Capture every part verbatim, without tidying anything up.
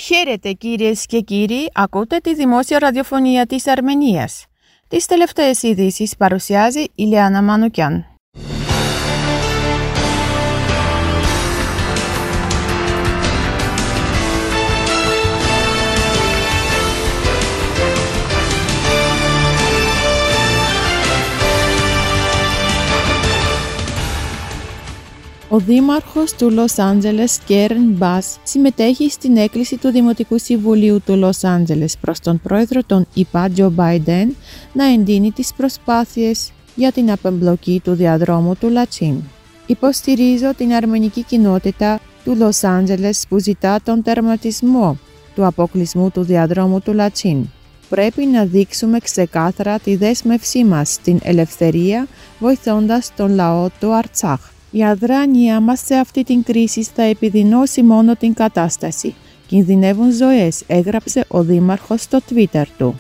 Χαίρετε κυρίες και κύριοι, ακούτε τη δημόσια ραδιοφωνία της Αρμενίας. Τις τελευταίες ειδήσεις παρουσιάζει η Λιάννα Μανουκιάν. Ο δήμαρχος του Λος Άντζελες, Κέρν Μπάς, συμμετέχει στην έκκληση του Δημοτικού Συμβουλίου του Λος Άντζελες προς τον πρόεδρο των ΗΠΑ, Τζο Μπάιντεν, να εντείνει τις προσπάθειες για την απεμπλοκή του διαδρόμου του Λατσίν. Υποστηρίζω την αρμενική κοινότητα του Λος Άντζελες που ζητά τον τερματισμό του αποκλεισμού του διαδρόμου του Λατσίν. Πρέπει να δείξουμε ξεκάθαρα τη δέσμευσή μας στην ελευθερία, βοηθώντας τον λαό του Αρτσάχ. Η αδράνεια μας σε αυτή την κρίση θα επιδεινώσει μόνο την κατάσταση. Κινδυνεύουν ζωές, έγραψε ο δήμαρχος στο Twitter του.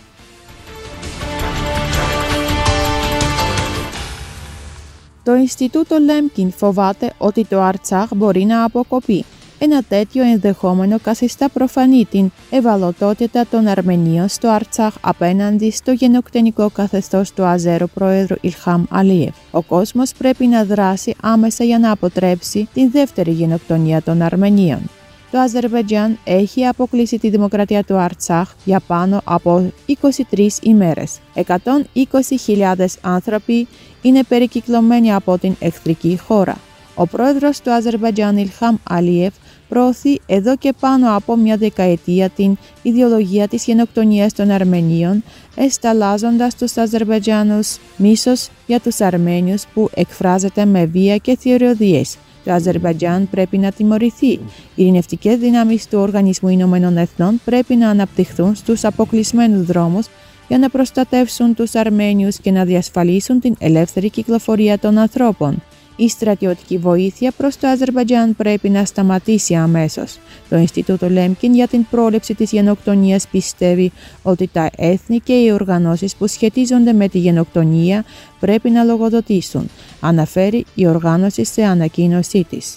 Το Ινστιτούτο Λέμκιν φοβάται ότι το Αρτσάχ μπορεί να αποκοπεί. Ένα τέτοιο ενδεχόμενο καθιστά προφανή την ευαλωτότητα των Αρμενίων στο Αρτσάχ απέναντι στο γενοκτονικό καθεστώς του Αζέρο πρόεδρου Ιλχάμ Αλίεφ. Ο κόσμος πρέπει να δράσει άμεσα για να αποτρέψει την δεύτερη γενοκτονία των Αρμενίων. Το Αζερβαϊτζάν έχει αποκλείσει τη δημοκρατία του Αρτσάχ για πάνω από είκοσι τρεις ημέρες. εκατόν είκοσι χιλιάδες άνθρωποι είναι περικυκλωμένοι από την εχθρική χώρα. Ο πρόεδρος του Αζερβαϊτζάν Ιλχάμ Αλίεφ προωθεί εδώ και πάνω από μια δεκαετία την ιδεολογία της γενοκτονίας των Αρμενίων, εσταλάζοντας τους Αζερβαϊτζάνους μίσος για τους Αρμένιους που εκφράζεται με βία και θηριωδίες. Το Αζερβαϊτζάν πρέπει να τιμωρηθεί. Οι ειρηνευτικές δυνάμεις του Οργανισμού Ηνωμένων Εθνών πρέπει να αναπτυχθούν στους αποκλεισμένους δρόμους για να προστατεύσουν τους Αρμένιους και να διασφαλίσουν την ελεύθερη κυκλοφορία των ανθρώπων. Η στρατιωτική βοήθεια προς το Αζερβαϊτζάν πρέπει να σταματήσει αμέσως. Το Ινστιτούτο Λέμκιν για την πρόληψη της γενοκτονίας πιστεύει ότι τα έθνη και οι οργανώσεις που σχετίζονται με τη γενοκτονία πρέπει να λογοδοτήσουν, αναφέρει η οργάνωση σε ανακοίνωσή της.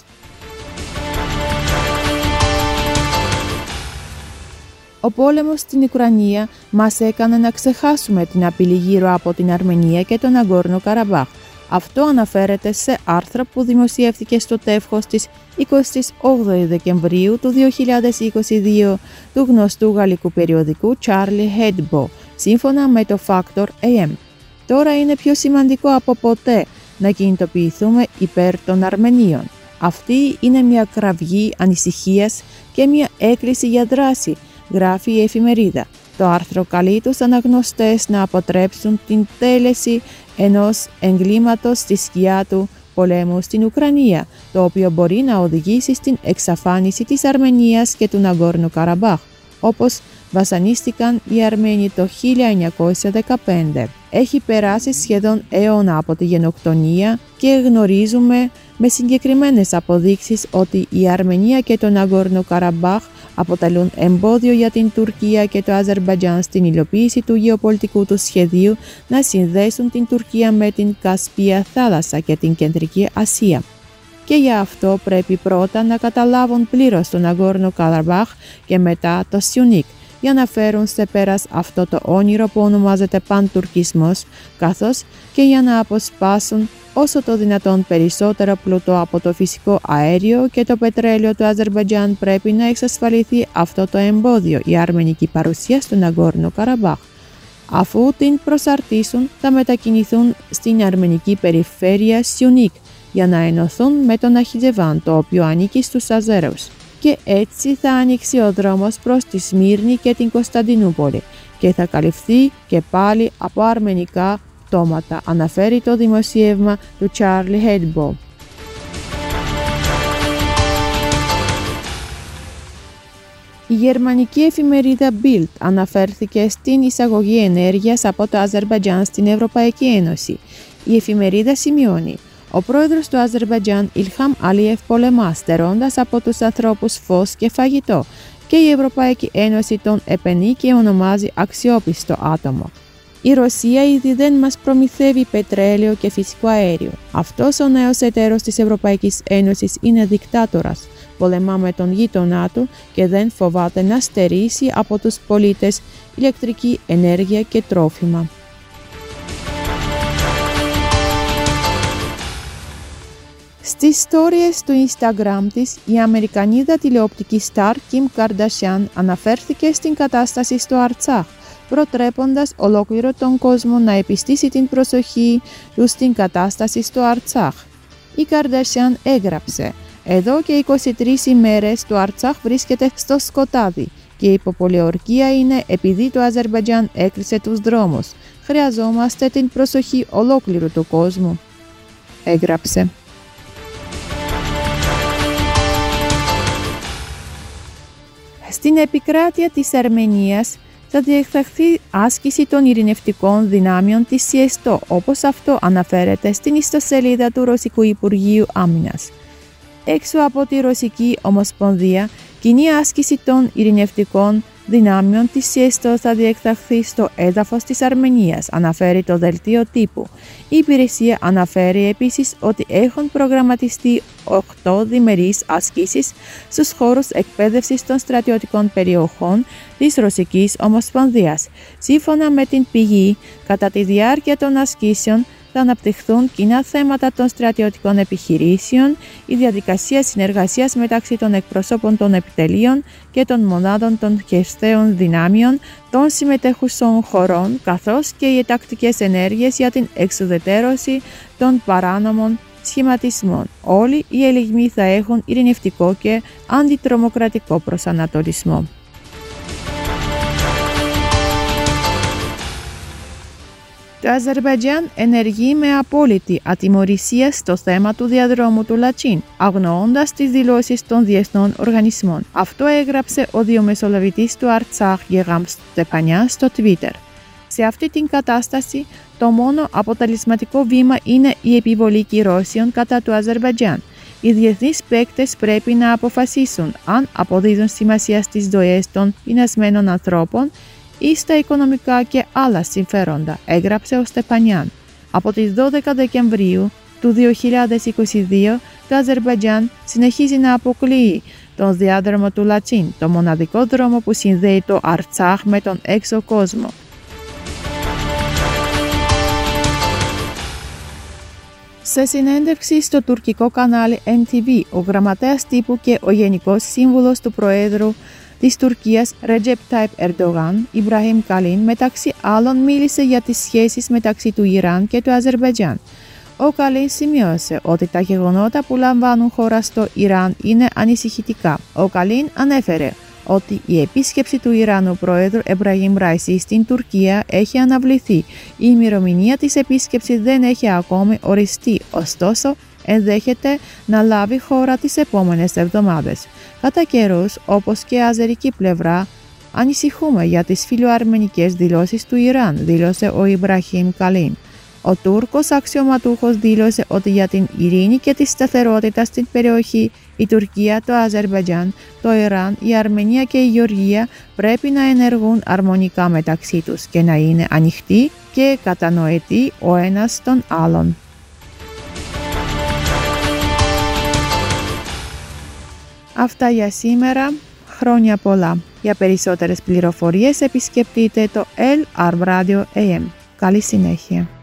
Ο πόλεμος στην Ουκρανία μας έκανε να ξεχάσουμε την απειλή γύρω από την Αρμενία και τον Ναγκόρνο Καραμπάχ. Αυτό αναφέρεται σε άρθρο που δημοσιεύτηκε στο τεύχος της εικοστής όγδοης Δεκεμβρίου του δύο χιλιάδες είκοσι δύο του γνωστού γαλλικού περιοδικού Charlie Hebdo, σύμφωνα με το Factor έι εμ. Τώρα είναι πιο σημαντικό από ποτέ να κινητοποιηθούμε υπέρ των Αρμενίων. Αυτή είναι μια κραυγή ανησυχίας και μια έκκληση για δράση, γράφει η εφημερίδα. Το άρθρο καλεί τους αναγνωστές να αποτρέψουν την τέλεση ενός εγκλήματος στη σκιά του πολέμου στην Ουκρανία, το οποίο μπορεί να οδηγήσει στην εξαφάνιση της Αρμενίας και του Ναγκόρνο Καραμπάχ, όπως βασανίστηκαν οι Αρμένοι το χίλια εννιακόσια δεκαπέντε. Έχει περάσει σχεδόν αιώνα από τη γενοκτονία και γνωρίζουμε με συγκεκριμένες αποδείξεις ότι η Αρμενία και το Ναγκόρνο Καραμπάχ αποτελούν εμπόδιο για την Τουρκία και το Αζερβαϊτζάν στην υλοποίηση του γεωπολιτικού του σχεδίου να συνδέσουν την Τουρκία με την Κασπία θάλασσα και την Κεντρική Ασία. Και γι' αυτό πρέπει πρώτα να καταλάβουν πλήρως τον Ναγκόρνο Καραμπάχ και μετά το Σιουνίκ, για να φέρουν σε πέρας αυτό το όνειρο που ονομάζεται παντουρκισμός, καθώς και για να αποσπάσουν όσο το δυνατόν περισσότερο πλούτο από το φυσικό αέριο και το πετρέλαιο του Αζερβαϊτζάν. Πρέπει να εξασφαλιστεί αυτό το εμπόδιο, η αρμενική παρουσία στο Ναγκόρνο Καραμπάχ. Αφού την προσαρτήσουν, θα μετακινηθούν στην αρμενική περιφέρεια Σιουνίκ για να ενωθούν με τον Αχιτζεβάν, το οποίο ανήκει στους Αζέρους. Και έτσι θα ανοίξει ο δρόμος προς τη Σμύρνη και την Κωνσταντινούπολη και θα καλυφθεί και πάλι από αρμενικά πτώματα, αναφέρει το δημοσίευμα του Charlie Hebdo. Η γερμανική εφημερίδα Bild αναφέρθηκε στην εισαγωγή ενέργειας από το Αζερβαϊτζάν στην Ευρωπαϊκή Ένωση. Η εφημερίδα σημειώνει: ο πρόεδρος του Αζερβαϊτζάν Ιλχάμ Αλίεφ πολεμά στερώντας από τους ανθρώπους φως και φαγητό και η Ευρωπαϊκή Ένωση τον επενεί και ονομάζει αξιόπιστο άτομο. Η Ρωσία ήδη δεν μας προμηθεύει πετρέλαιο και φυσικό αέριο. Αυτός ο νέος εταίρος της Ευρωπαϊκής Ένωσης είναι δικτάτορας. πολεμά με τον γείτονά του και δεν φοβάται να στερήσει από τους πολίτες ηλεκτρική ενέργεια και τρόφιμα. Στις ιστορίες του Instagram της, η Αμερικανίδα τηλεοπτική στάρ Kim Kardashian αναφέρθηκε στην κατάσταση στο Αρτσάχ, προτρέποντας ολόκληρο τον κόσμο να επιστήσει την προσοχή του στην κατάσταση στο Αρτσάχ. Η Kardashian έγραψε «Εδώ και είκοσι τρεις ημέρες το Αρτσάχ βρίσκεται στο σκοτάδι και η υποπολιορκία είναι επειδή το Αζερμπαϊτζάν έκλεισε τους δρόμους. Χρειαζόμαστε την προσοχή ολόκληρου του κόσμου», έγραψε. Στην επικράτεια της Αρμενίας θα διεξαχθεί άσκηση των ειρηνευτικών δυνάμεων της ΣΥΕΣΤΟ, όπως αυτό αναφέρεται στην ιστοσελίδα του Ρωσικού Υπουργείου Άμυνας. Έξω από τη Ρωσική Ομοσπονδία, κοινή άσκηση των ειρηνευτικών δυνάμεων της ΣΥΕΣΤΟ θα διεξαχθεί στο έδαφος της Αρμενίας, αναφέρει το δελτίο τύπου. Η υπηρεσία αναφέρει επίσης ότι έχουν προγραμματιστεί οκτώ διμερείς ασκήσεις στους χώρους εκπαίδευσης των στρατιωτικών περιοχών της Ρωσικής Ομοσπονδίας. Σύμφωνα με την πηγή, κατά τη διάρκεια των ασκήσεων θα αναπτυχθούν κοινά θέματα των στρατιωτικών επιχειρήσεων, η διαδικασία συνεργασίας μεταξύ των εκπροσώπων των επιτελείων και των μονάδων των χερσαίων δυνάμεων των συμμετέχουσων χωρών, καθώς και οι τακτικές ενέργειες για την εξουδετερώση των παράνομων σχηματισμών. Όλοι οι ελιγμοί θα έχουν ειρηνευτικό και αντιτρομοκρατικό προσανατολισμό. Το Αζερμπαϊτζάν ενεργεί με απόλυτη ατιμωρησία στο θέμα του διαδρόμου του Λατσίν, αγνοώντας τις δηλώσεις των διεθνών οργανισμών. Αυτό έγραψε ο διαμεσολαβητής του Αρτσάχ Γεγάμ Στεπανιάν στο Twitter. Σε αυτή την κατάσταση, το μόνο αποτελεσματικό βήμα είναι η επιβολή κυρώσεων κατά του Αζερμπαϊτζάν. Οι διεθνείς παίκτες πρέπει να αποφασίσουν αν αποδίδουν σημασία στις ζωές των πεινασμένων ανθρώπων ή στα οικονομικά και άλλα συμφέροντα, έγραψε ο Στεπανιάν. Από τις δώδεκα Δεκεμβρίου του δύο χιλιάδες είκοσι δύο, το Αζερμπαϊτζάν συνεχίζει να αποκλείει τον διάδρομο του Λατσίν, το μοναδικό δρόμο που συνδέει το Αρτσάχ με τον έξω κόσμο. Σε συνέντευξη στο τουρκικό κανάλι εν τι βι, ο γραμματέας τύπου και ο γενικός σύμβουλος του Προέδρου της Τουρκίας Ρετζέπ Τάιπ Ερντογάν, Ιμπραχήμ Καλίν, μεταξύ άλλων μίλησε για τις σχέσεις μεταξύ του Ιράν και του Αζερμπαϊτζάν. Ο Καλίν σημείωσε ότι τα γεγονότα που λαμβάνουν χώρα στο Ιράν είναι ανησυχητικά. Ο Καλίν ανέφερε ότι η επίσκεψη του Ιρανού Προέδρου Εμπραχήμ Ράισι στην Τουρκία έχει αναβληθεί. Η ημερομηνία της επίσκεψης δεν έχει ακόμη οριστεί, ωστόσο ενδέχεται να λάβει χώρα τις επόμενες εβδομάδες. Κατά καιρούς, όπως και η αζερική πλευρά, ανησυχούμε για τις φιλοαρμενικές δηλώσεις του Ιράν, δήλωσε ο Ιμπραχήμ Καλίν. Ο Τούρκος αξιωματούχος δήλωσε ότι για την ειρήνη και τη σταθερότητα στην περιοχή, η Τουρκία, το Αζερμπαϊτζάν, το Ιράν, η Αρμενία και η Γεωργία πρέπει να ενεργούν αρμονικά μεταξύ τους και να είναι ανοιχτοί και κατανοητοί ο ένας τον άλλον. Αυτά για σήμερα. Χρόνια πολλά. Για περισσότερες πληροφορίες επισκεφτείτε το L R Radio έι εμ. Καλή συνέχεια.